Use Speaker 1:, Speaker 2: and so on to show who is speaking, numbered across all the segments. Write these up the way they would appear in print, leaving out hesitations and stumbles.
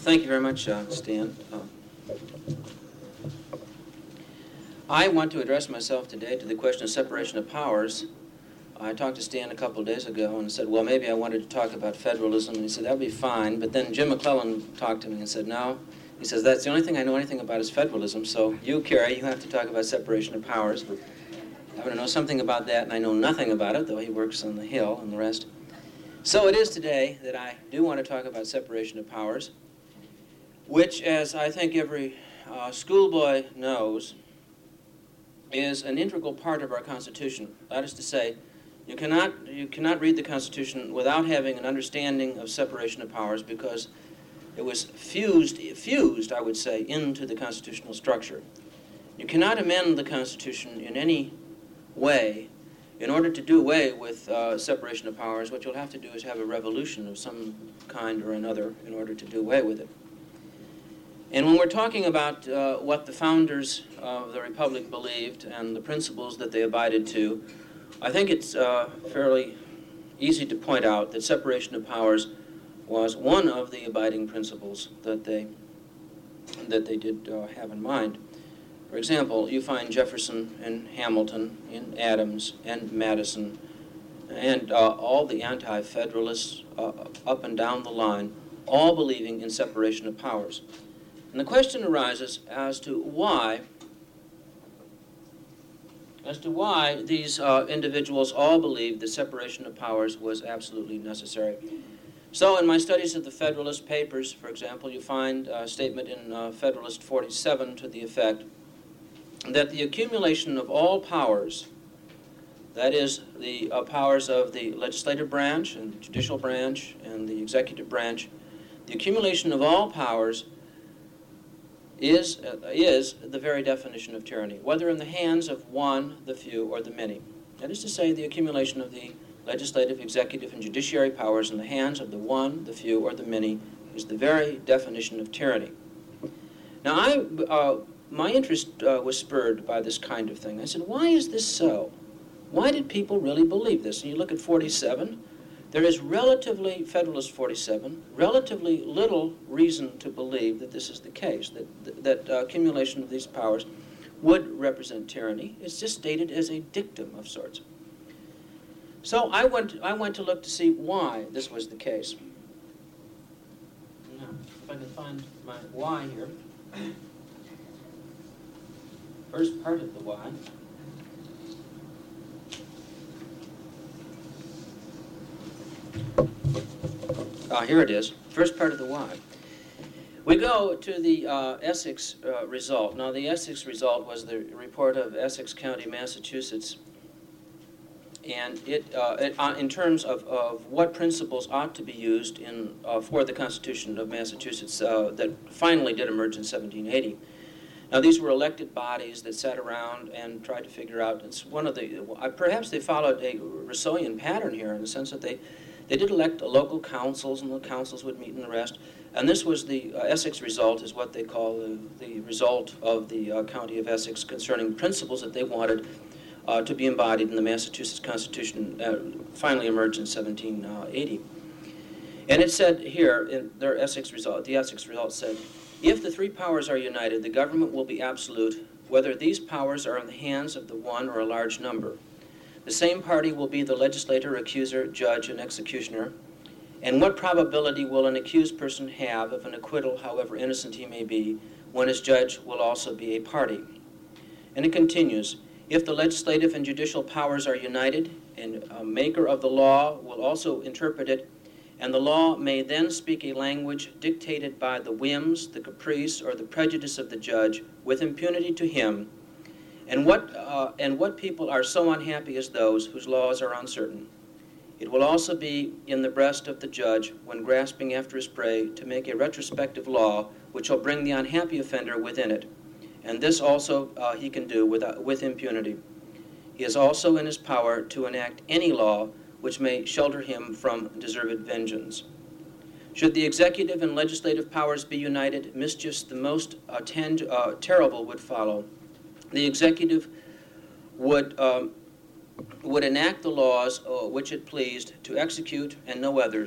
Speaker 1: Thank you very much, Stan. I want to address myself today to the question of separation of powers. I talked to Stan a couple of days ago and said, well, maybe I wanted to talk about federalism. And he said, that would be fine. But then Jim McClellan talked to me and said, no. He says, that's the only thing I know anything about is federalism. So you, Kerry, you have to talk about separation of powers. I want to know something about that, and I know nothing about it, though he works on the Hill and the rest. So it is today that I do want to talk about separation of powers, which, as I think every schoolboy knows, is an integral part of our Constitution. That is to say, you cannot read the Constitution without having an understanding of separation of powers, because it was fused, I would say, into the constitutional structure. You cannot amend the Constitution in any way in order to do away with separation of powers. What you'll have to do is have a revolution of some kind or another in order to do away with it. And when we're talking about what the founders of the Republic believed and the principles that they abided to, I think it's fairly easy to point out that separation of powers was one of the abiding principles that they did have in mind. For example, you find Jefferson and Hamilton and Adams and Madison and all the anti-federalists up and down the line, all believing in separation of powers. And the question arises as to why these individuals all believed that separation of powers was absolutely necessary. So in my studies of the Federalist Papers, for example, you find a statement in Federalist 47 to the effect that the accumulation of all powers, that is, the powers of the legislative branch and the judicial branch and the executive branch, the accumulation of all powers is the very definition of tyranny, whether in the hands of one, the few, or the many. That is to say, the accumulation of the legislative, executive, and judiciary powers in the hands of the one, the few, or the many is the very definition of tyranny. Now, my interest was spurred by this kind of thing. I said, why is this so? Why did people really believe this? And you look at 47, there is relatively, Federalist 47, relatively little reason to believe that this is the case, that accumulation of these powers would represent tyranny. It's just stated as a dictum of sorts. So I went to look to see why this was the case. Now, if I can find my why here. First part of the why. Here it is. First part of the why. We go to the Essex result. Now, the Essex result was the report of Essex County, Massachusetts. And in terms of what principles ought to be used for the Constitution of Massachusetts that finally did emerge in 1780. Now, these were elected bodies that sat around and tried to figure out. It's one of the perhaps they followed a Rousseauian pattern here in the sense that they did elect local councils, and the councils would meet and the rest. And this was the Essex result, is what they call the result of the County of Essex concerning principles that they wanted to be embodied in the Massachusetts Constitution, finally emerged in 1780. And it said here in their Essex result, the Essex result said, if the three powers are united, the government will be absolute, whether these powers are in the hands of the one or a large number. The same party will be the legislator, accuser, judge, and executioner. And what probability will an accused person have of an acquittal, however innocent he may be, when his judge will also be a party? And it continues, if the legislative and judicial powers are united, and a maker of the law will also interpret it, and the law may then speak a language dictated by the whims, the caprice, or the prejudice of the judge, with impunity to him, and what people are so unhappy as those whose laws are uncertain. It will also be in the breast of the judge, when grasping after his prey, to make a retrospective law which shall bring the unhappy offender within it. And this also he can do with impunity. He is also in his power to enact any law which may shelter him from deserved vengeance. Should the executive and legislative powers be united, mischiefs the most terrible would follow. The executive would enact the laws which it pleased to execute and no others,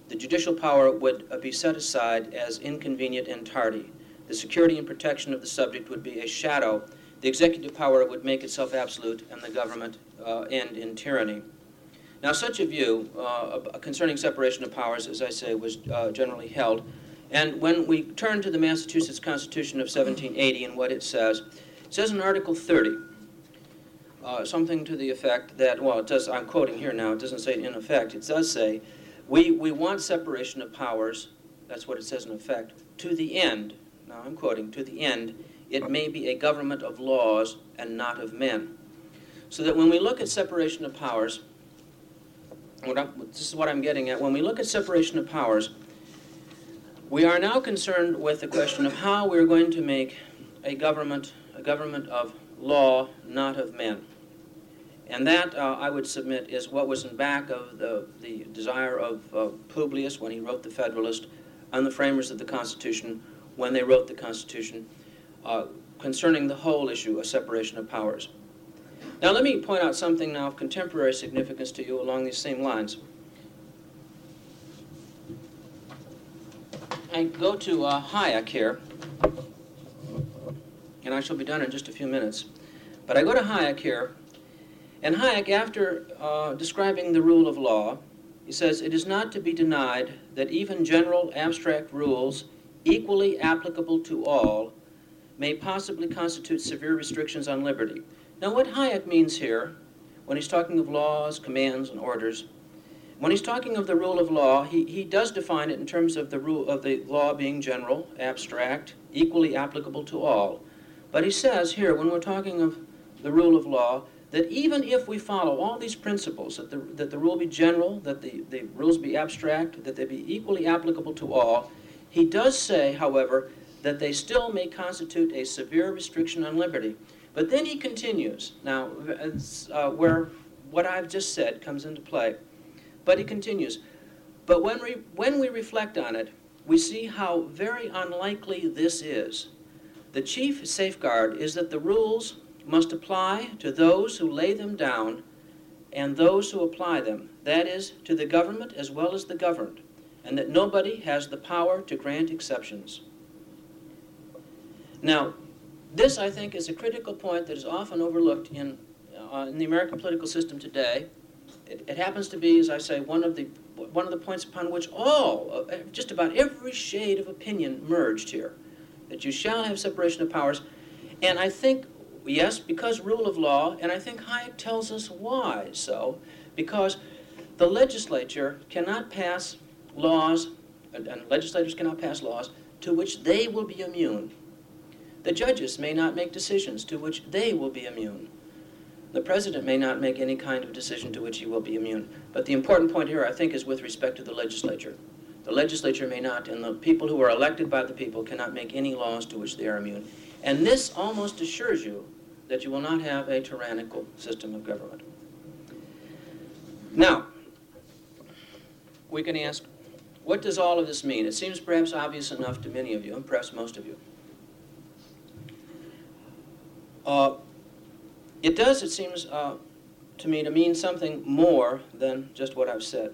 Speaker 1: The judicial power would be set aside as inconvenient and tardy. The security and protection of the subject would be a shadow. The executive power would make itself absolute, and the government end in tyranny. Now, such a view concerning separation of powers, as I say, was generally held. And when we turn to the Massachusetts Constitution of 1780 and what it says in Article 30, something to the effect that, well, it does, I'm quoting here now, it doesn't say it in effect, it does say, we want separation of powers, that's what it says in effect, to the end, now I'm quoting, to the end, it may be a government of laws and not of men. So that when we look at separation of powers, this is what I'm getting at, when we look at separation of powers, we are now concerned with the question of how we're going to make a government of law, not of men. And that, I would submit, is what was in back of the desire of Publius when he wrote the Federalist, and the framers of the Constitution when they wrote the Constitution, concerning the whole issue of separation of powers. Now let me point out something now of contemporary significance to you along these same lines. I go to Hayek here, and I shall be done in just a few minutes. But I go to Hayek here, and Hayek, after describing the rule of law, he says, "It is not to be denied that even general abstract rules equally applicable to all may possibly constitute severe restrictions on liberty." Now what Hayek means here, when he's talking of laws, commands, and orders, when he's talking of the rule of law, he does define it in terms of the rule of the law being general, abstract, equally applicable to all. But he says here, when we're talking of the rule of law, that even if we follow all these principles, that the rule be general, that the rules be abstract, that they be equally applicable to all, he does say, however, that they still may constitute a severe restriction on liberty. But then he continues. Now, where what I've just said comes into play. But he continues. But when we reflect on it, we see how very unlikely this is. The chief safeguard is that the rules must apply to those who lay them down and those who apply them, that is, to the government as well as the governed, and that nobody has the power to grant exceptions. Now, this, I think, is a critical point that is often overlooked in the American political system today. It happens to be, as I say, one of the points upon which just about every shade of opinion merged here, that you shall have separation of powers. And I think, yes, because rule of law, and I think Hayek tells us why so, because the legislature cannot pass laws, and legislators cannot pass laws to which they will be immune. The judges may not make decisions to which they will be immune. The president may not make any kind of decision to which he will be immune. But the important point here, I think, is with respect to the legislature. The legislature may not, and the people who are elected by the people cannot make any laws to which they are immune. And this almost assures you that you will not have a tyrannical system of government. Now, we can ask, what does all of this mean? It seems perhaps obvious enough to many of you, and perhaps most of you. It does, it seems to me, to mean something more than just what I've said.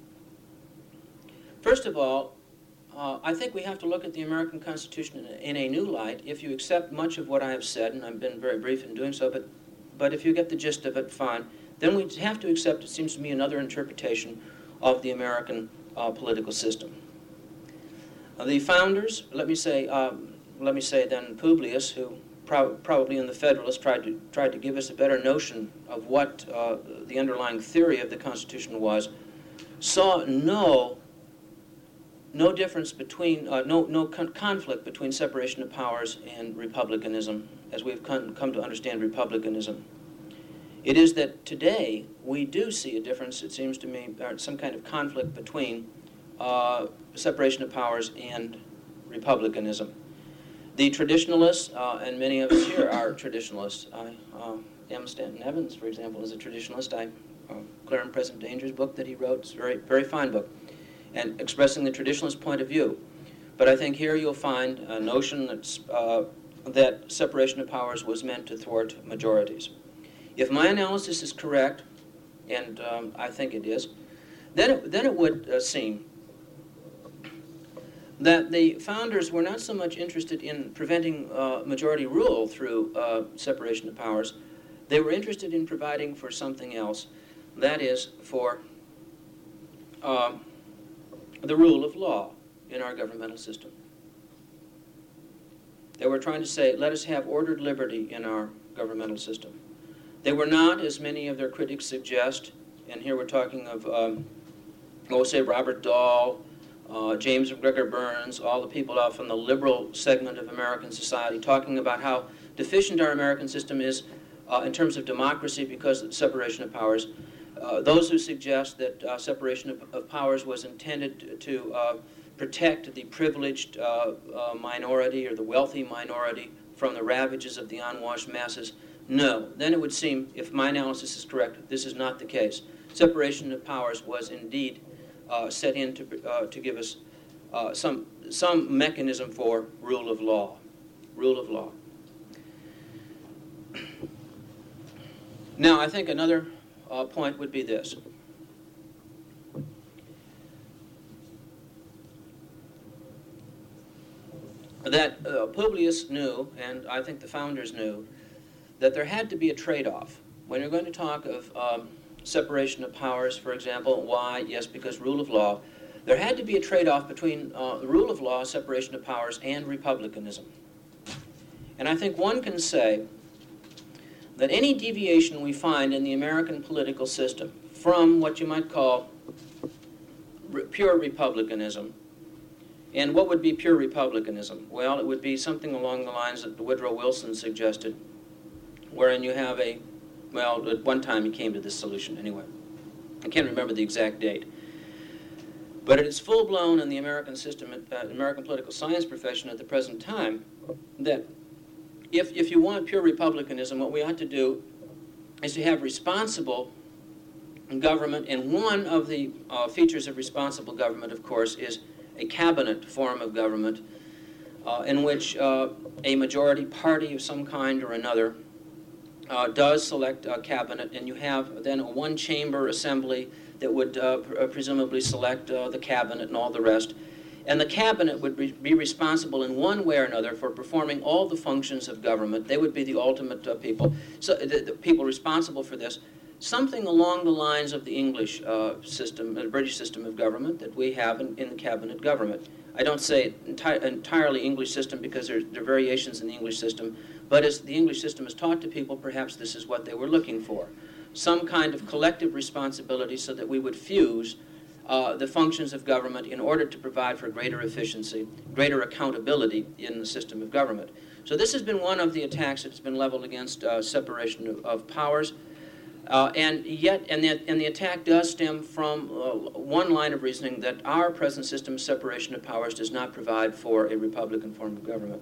Speaker 1: First of all, I think we have to look at the American Constitution in a new light. If you accept much of what I have said, and I've been very brief in doing so, but if you get the gist of it, fine. Then we have to accept, it seems to me, another interpretation of the American political system. The founders, let me say then Publius, who probably in the Federalist tried to give us a better notion of what the underlying theory of the Constitution was, saw no difference between, no conflict between separation of powers and republicanism, as we've come to understand republicanism. It is that today we do see a difference, it seems to me, or some kind of conflict between separation of powers and republicanism. The traditionalists, and many of us here are traditionalists. M. Stanton Evans, for example, is a traditionalist. Clear and Present Danger's book that he wrote is a very, very fine book, and expressing the traditionalist point of view. But I think here you'll find a notion that separation of powers was meant to thwart majorities. If my analysis is correct, and I think it is, then it would seem that the founders were not so much interested in preventing majority rule through separation of powers. They were interested in providing for something else, that is, for the rule of law in our governmental system. They were trying to say, let us have ordered liberty in our governmental system. They were not, as many of their critics suggest, and here we're talking of, say, Robert Dahl, James McGregor Burns, all the people out from the liberal segment of American society, talking about how deficient our American system is in terms of democracy because of the separation of powers. Those who suggest that separation of powers was intended to protect the privileged minority or the wealthy minority from the ravages of the unwashed masses, no. Then it would seem, if my analysis is correct, this is not the case. Separation of powers was indeed set in to give us some mechanism for rule of law. Rule of law. Now, I think another point would be this. That Publius knew, and I think the founders knew, that there had to be a trade-off. When you're going to talk of separation of powers, for example, why? Yes, because rule of law. There had to be a trade-off between the rule of law, separation of powers, and republicanism. And I think one can say that any deviation we find in the American political system from what you might call pure republicanism. And what would be pure republicanism? Well, it would be something along the lines that Woodrow Wilson suggested, wherein you have well, at one time he came to this solution anyway. I can't remember the exact date. But it is full-blown in the American system, American political science profession at the present time, that if you want pure republicanism, what we ought to do is to have responsible government, and one of the features of responsible government, of course, is a cabinet form of government in which a majority party of some kind or another does select a cabinet, and you have then a one-chamber assembly that would presumably select the cabinet and all the rest. And the cabinet would be responsible in one way or another for performing all the functions of government. They would be the ultimate people, so the people responsible for this. Something along the lines of the English system, the British system of government that we have in the cabinet government. I don't say entirely English system because there are variations in the English system, but as the English system is taught to people, perhaps this is what they were looking for. Some kind of collective responsibility so that we would fuse the functions of government in order to provide for greater efficiency, greater accountability in the system of government. So this has been one of the attacks that's been leveled against separation of powers. And the attack does stem from one line of reasoning that our present system of separation of powers does not provide for a Republican form of government.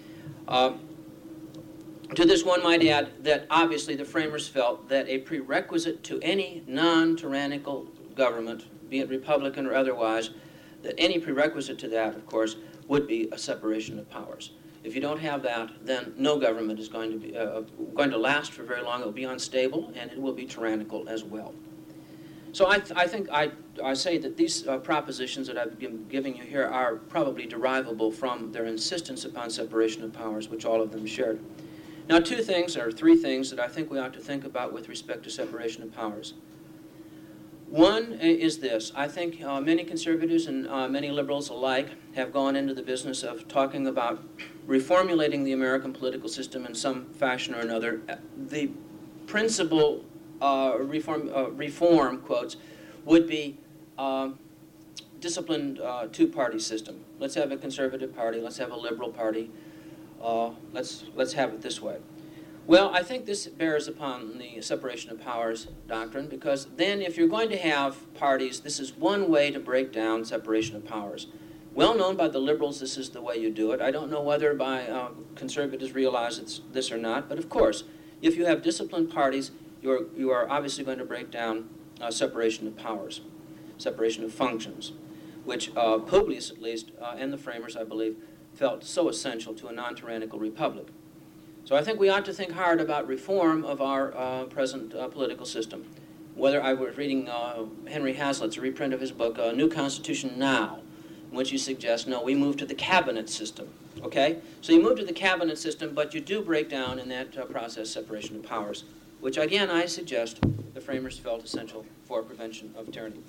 Speaker 1: To this, one might add that obviously the framers felt that a prerequisite to any non-tyrannical government, be it Republican or otherwise, that any prerequisite to that, of course, would be a separation of powers. If you don't have that, then no government is going to last for very long. It will be unstable, and it will be tyrannical as well. So I think I say that these propositions that I've been giving you here are probably derivable from their insistence upon separation of powers, which all of them shared. Now, two things, or three things, that I think we ought to think about with respect to separation of powers. One is this. I think many conservatives and many liberals alike have gone into the business of talking about reformulating the American political system in some fashion or another. The principal reform, quotes, would be disciplined two-party system. Let's have a conservative party. Let's have a liberal party. Let's have it this way. Well, I think this bears upon the separation of powers doctrine, because then if you're going to have parties, this is one way to break down separation of powers. Well known by the liberals, this is the way you do it. I don't know whether by conservatives realize it's this or not, but of course, if you have disciplined parties, you are obviously going to break down separation of powers, separation of functions, which Publius, at least, and the framers, I believe, felt so essential to a non-tyrannical republic. So I think we ought to think hard about reform of our present political system. Whether I was reading Henry Hazlitt's reprint of his book, New Constitution Now, in which you suggest, no, we move to the cabinet system, okay? So you move to the cabinet system, but you do break down in that process separation of powers, which, again, I suggest the framers felt essential for prevention of tyranny.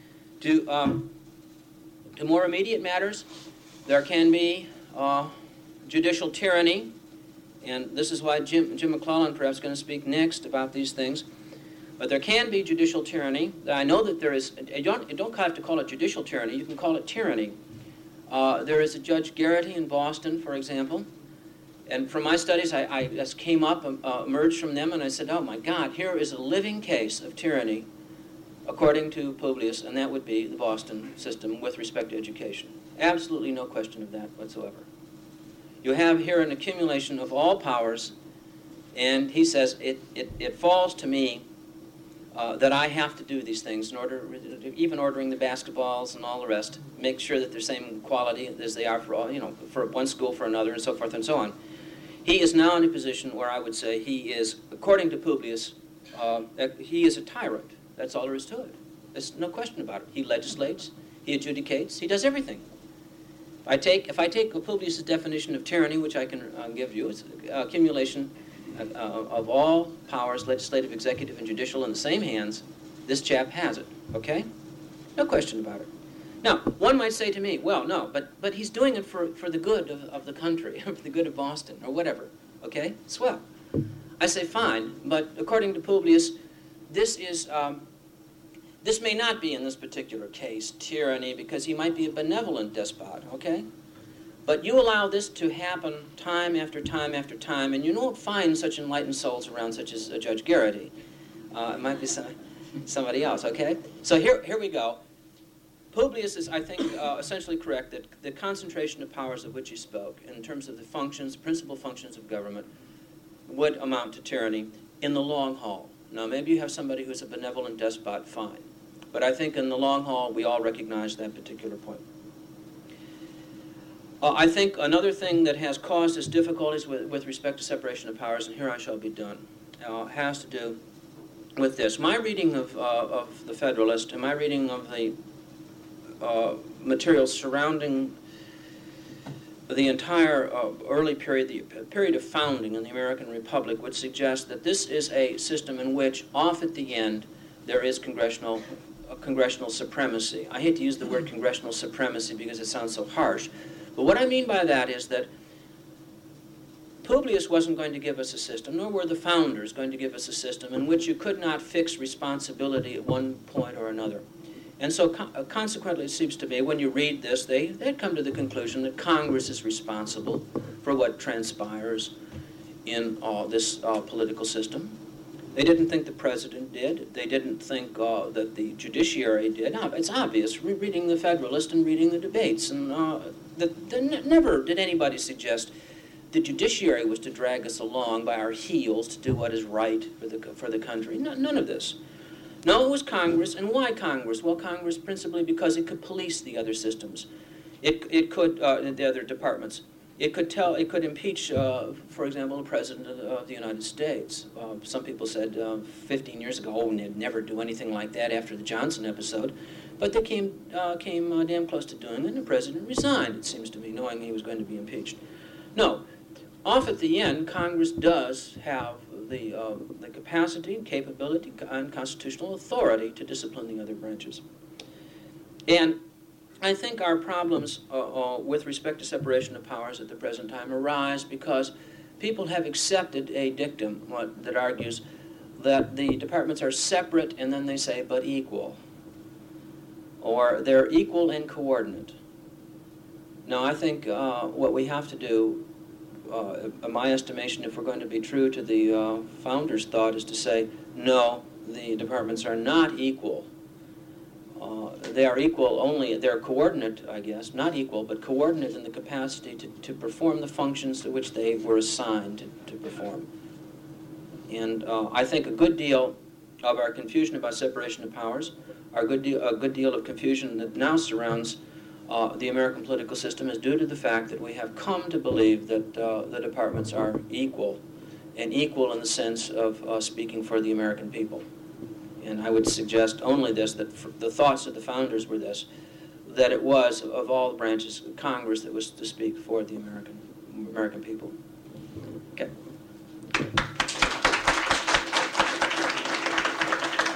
Speaker 1: To more immediate matters, there can be judicial tyranny, and this is why Jim McClellan perhaps is going to speak next about these things. But there can be judicial tyranny. I know that there is. You don't have to call it judicial tyranny. You can call it tyranny. There is a Judge Garrity in Boston, for example. And from my studies, I just came up, emerged from them, and I said, oh my God, here is a living case of tyranny, according to Publius, and that would be the Boston system with respect to education. Absolutely no question of that whatsoever. You have here an accumulation of all powers, and he says, it falls to me that I have to do these things in order, even ordering the basketballs and all the rest, make sure that they're same quality as they are for all, for one school for another, and so forth and so on. He is now in a position where I would say he is, according to Publius, he is a tyrant. That's all there is to it. There's no question about it. He legislates, he adjudicates, he does everything. If I take Publius' definition of tyranny, which I can give you, it's accumulation of all powers, legislative, executive, and judicial, in the same hands. This chap has it, okay? No question about it. Now, one might say to me, well, no, but he's doing it for the good of the country, for the good of Boston, or whatever, okay? Swell. I say, fine, but according to Publius, this may not be, in this particular case, tyranny, because he might be a benevolent despot, okay? But you allow this to happen time after time after time, and you don't find such enlightened souls around, such as Judge Garrity. It might be somebody else, okay? So here we go. Publius is, I think, essentially correct that the concentration of powers of which he spoke, in terms of the functions, principal functions of government, would amount to tyranny in the long haul. Now, maybe you have somebody who's a benevolent despot, fine. But I think in the long haul, we all recognize that particular point. I think another thing that has caused us difficulties with respect to separation of powers, and here I shall be done, has to do with this. My reading of the Federalist and my reading of the materials surrounding the entire early period, the period of founding in the American Republic, would suggest that this is a system in which, off at the end, there is congressional supremacy. I hate to use the word congressional supremacy because it sounds so harsh. But what I mean by that is that Publius wasn't going to give us a system, nor were the founders going to give us a system in which you could not fix responsibility at one point or another. And so consequently, it seems to me, when you read this, they'd come to the conclusion that Congress is responsible for what transpires in this political system. They didn't think the president did. They didn't think that the judiciary did. Now, it's obvious, reading the Federalist and reading the debates, and never did anybody suggest the judiciary was to drag us along by our heels to do what is right for the country. None of this. No, it was Congress. And why Congress? Well, Congress principally because it could police the other systems. It could, the other departments. It could impeach, for example, the President of the United States. Some people said 15 years ago, oh, they'd never do anything like that after the Johnson episode. But they came damn close to doing it, and the President resigned, it seems to me, knowing he was going to be impeached. No, off at the end, Congress does have the capacity, capability, and constitutional authority to discipline the other branches. And I think our problems with respect to separation of powers at the present time arise because people have accepted a dictum that argues that the departments are separate and then they say, but equal. Or they're equal and coordinate. Now, I think what we have to do, in my estimation, if we're going to be true to the founders' thought, is to say, no, the departments are not equal. They are equal only, they're coordinate, I guess, not equal, but coordinate in the capacity to perform the functions to which they were assigned to perform. And I think a good deal of our confusion about separation of powers, a good deal of confusion that now surrounds the American political system is due to the fact that we have come to believe that the departments are equal, and equal in the sense of speaking for the American people. And I would suggest only this, that the thoughts of the founders were this. that it was, of all the branches of Congress, that was to speak for the American people. Okay.